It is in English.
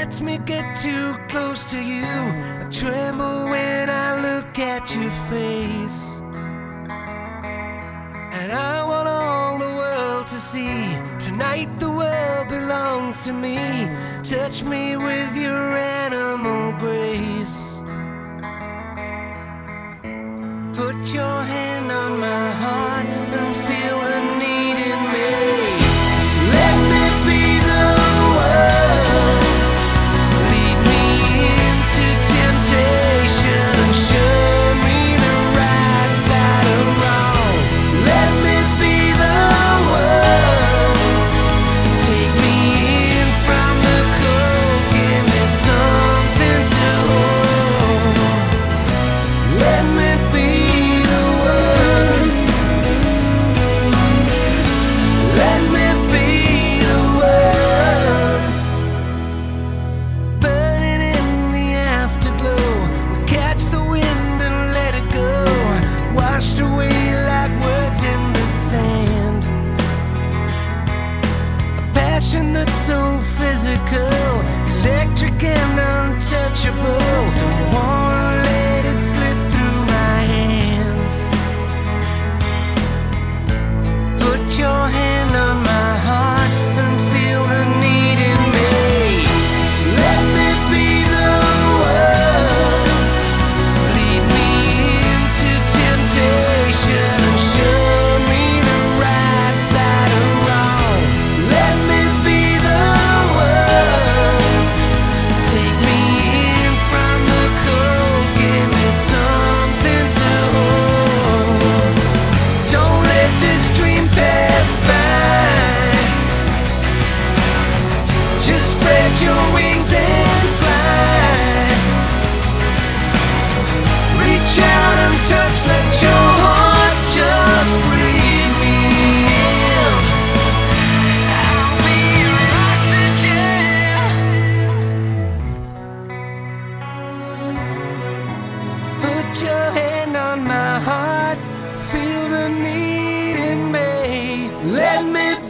lets me get too close to you. I tremble when I look at your face, and I want all the world to see. Tonight the world belongs to me. Touch me with your animal grace. Put your hand on my heart and feel the need in me. Let me be the one. Lead me into temptation and show me the right side of wrong. Let me be the one. Take me in from the cold. Give me something to hold. Let me be. That's so physical, electric and untouchable. Don't wanna let it slip through my hands. Put your hand on my heart and feel the need in me. Let me be the one. Lead me into temptation and show me the right side of wrong. Let me your wings and fly. Reach out and touch, let your heart just breathe me in. I'll be your oxygen. Put your hand on my heart, feel the need in me. Let me